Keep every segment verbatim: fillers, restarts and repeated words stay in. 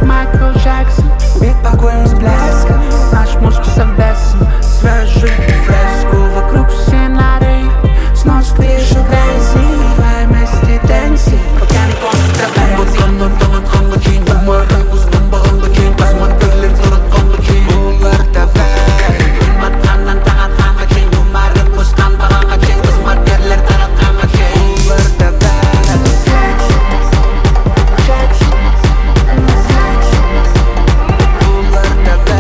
Майкл Джексон, бит погоним с блеском. Наш мозг совбесом, свяжи фреску. Вокруг сценарий, снос клишу грязи. Давай вместе дэнси, пока не кончится бензин. Таңнан таң атқанға кейін өмірі ұстанбағанға кейін қызметтерлер таратқанға кейін олар тәбә. Батқаннан таң атқанға кейін өмірі ұстанбағанға кейін қызметтерлер таратқанға кейін Олар тәбә. Олар тәбә.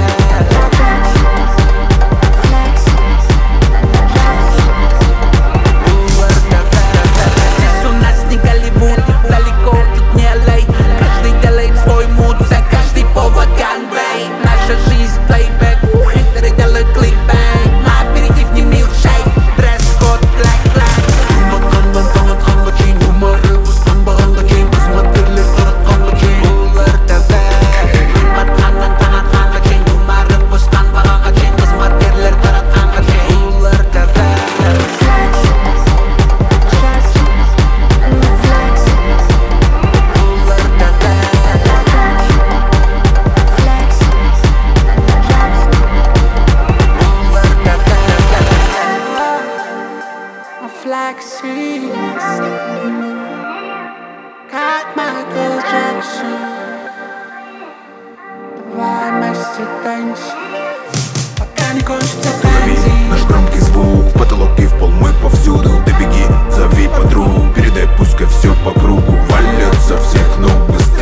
Олар тәбә. Здесь у нас не Голливуд, далеко тут не Л А. Каждый делает свой муд, за каждый повод ганбей. Наша жизнь плейбэк, хейтеры делают клипбэк. На аперитив не милкшейк, дресс-код black-black. Батқаннан таң атқанға кейін өмірі ұстанбағанға кейін қызметтерлер таратқанға кейін олар тәбә. Батқаннан таң атқанға кейін өмірі ұстанбағанға кейін қызметтерлер таратқанға кейін Олар тәбә. Олар тәбә. Олар тәбә. Flexing, как Майкл Джексон. Давай вместе танцуем, пока не кончится бензин. Наш громкий звук, потолок и в пол, мы повсюду. Ты беги, зови подругу, передай, пускай все по кругу валят со всех ног быстрее.